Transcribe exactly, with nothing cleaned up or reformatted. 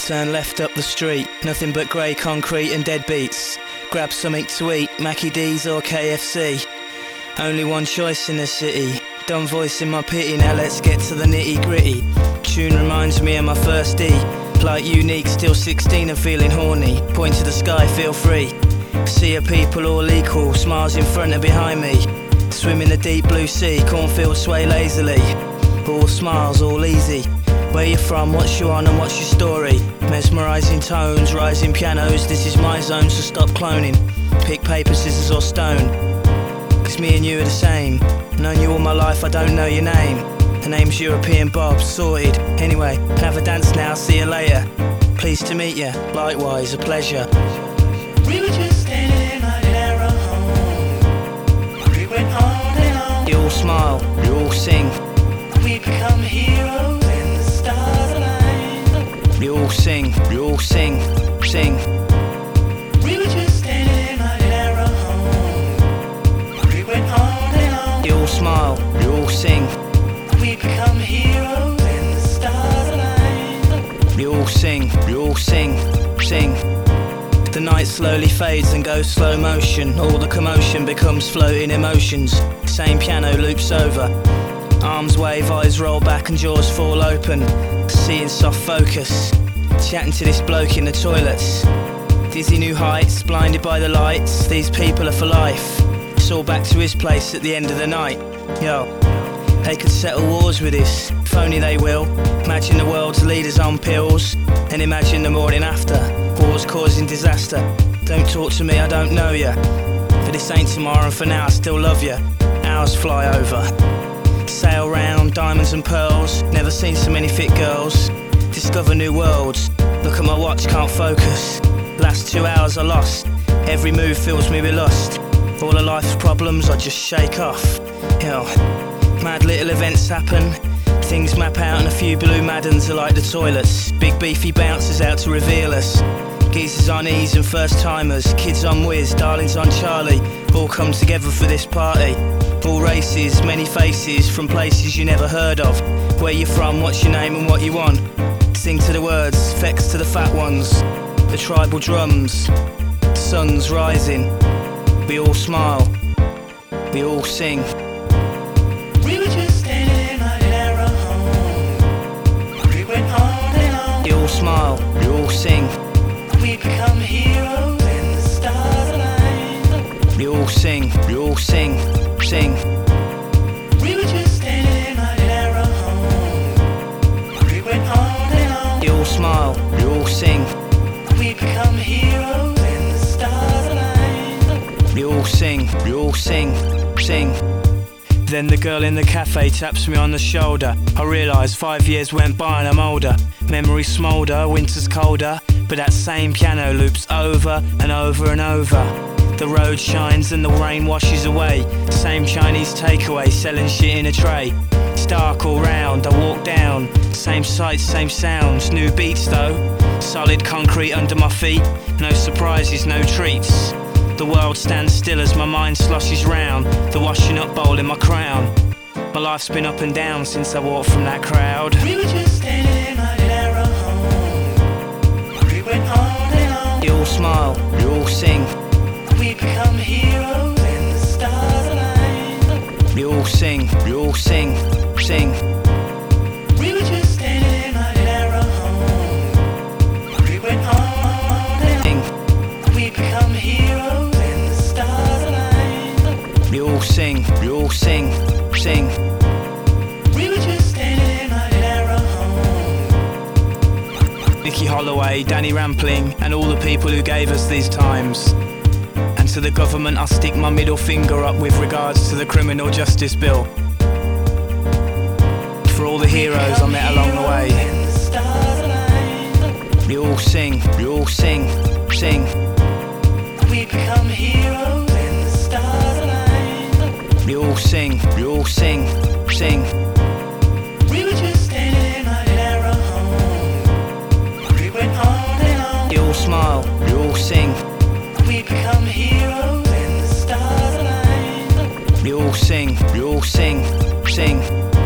Turn left up the street, nothing but grey concrete and dead beats. Grab something to eat, Mackie D's or K F C. Only one choice in the city. Dumb voice in my pity, now let's get to the nitty gritty. Tune reminds me of my first D. Like unique, still sixteen and feeling horny. Point to the sky, feel free. See a people all equal, smiles in front and behind me. Swim in the deep blue sea, cornfields sway lazily. All smiles, all easy. Where you from, what's you on and what's your story? Mesmerising tones, rising pianos, this is my zone, so stop cloning. Pick paper, scissors or stone, cause me and you are the same. Known you all my life, I don't know your name. The name's European Bob, sorted. Anyway, have a dance now, see you later. Pleased to meet you, likewise, a pleasure. We were just standing on an arrow home. We went on and on. You all smile, you all sing. We become heroes and the stars align. You all sing, you all sing, sing. We were just standing on an arrow home. We went on and on. You all smile, you all sing. We become heroes and the stars align. You all sing, you all sing, sing. The night slowly fades and goes slow motion. All the commotion becomes floating emotions. Same piano loops over. Arms wave, eyes roll back and jaws fall open. Seeing soft focus. Chatting to this bloke in the toilets. Dizzy new heights, blinded by the lights. These people are for life. It's all back to his place at the end of the night. Yo, they could settle wars with this. If only they will. Imagine the world's leaders on pills. And imagine the morning after. Wars causing disaster. Don't talk to me, I don't know ya. But this ain't tomorrow and for now I still love ya. Hours fly over. Sail round, diamonds and pearls. Never seen so many fit girls. Discover new worlds. Look at my watch, can't focus. Last two hours are lost. Every move fills me with lust. All of life's problems I just shake off. Yo, mad little events happen. Things map out and a few blue Maddens are like the toilets. Big beefy bouncers out to reveal us. Geezers on ease and first timers. Kids on whiz, darlings on Charlie. All come together for this party. All races, many faces, from places you never heard of. Where you from, what's your name and what you want. Sing to the words, effects to the fat ones. The tribal drums, sun's rising. We all smile, we all sing. We were just standing on an arrow home. We went on and on. You all smile, you all sing. We become heroes and the stars align. You all sing, you all sing, sing. We were just standing on an arrow home. We went on and on. You all smile, you all sing. We become heroes and the stars align. You all sing, you all sing, sing. Then the girl in the cafe taps me on the shoulder. I realise five years went by and I'm older. Memories smoulder, winter's colder. But that same piano loops over and over and over. The road shines and the rain washes away. Same Chinese takeaway selling shit in a tray. It's dark all round, I walk down. Same sights, same sounds, new beats though. Solid concrete under my feet. No surprises, no treats. The world stands still as my mind sloshes round. The washing up bowl in my crown. My life's been up and down since I walked from that crowd. We were just standing on an arrow home. We went on and on. You all smile, you all sing. We become heroes and the stars align. You all sing, you all sing, sing. We were just standing on an arrow home. We went on and on. We become heroes and the stars align. You all sing, you all sing, sing. We were just standing on an arrow home. Nicky Holloway, Danny Rampling, and all the people who gave us these times. And to the government I stick my middle finger up with regards to the criminal justice bill. For all the heroes I met along the way. We all sing, we all sing, sing. We become heroes and the stars align. We all sing, we all sing, sing. We were just standing on an arrow home. We went on and on. We all smile, we all sing. We become heroes and the stars align. We all sing, we all sing, sing.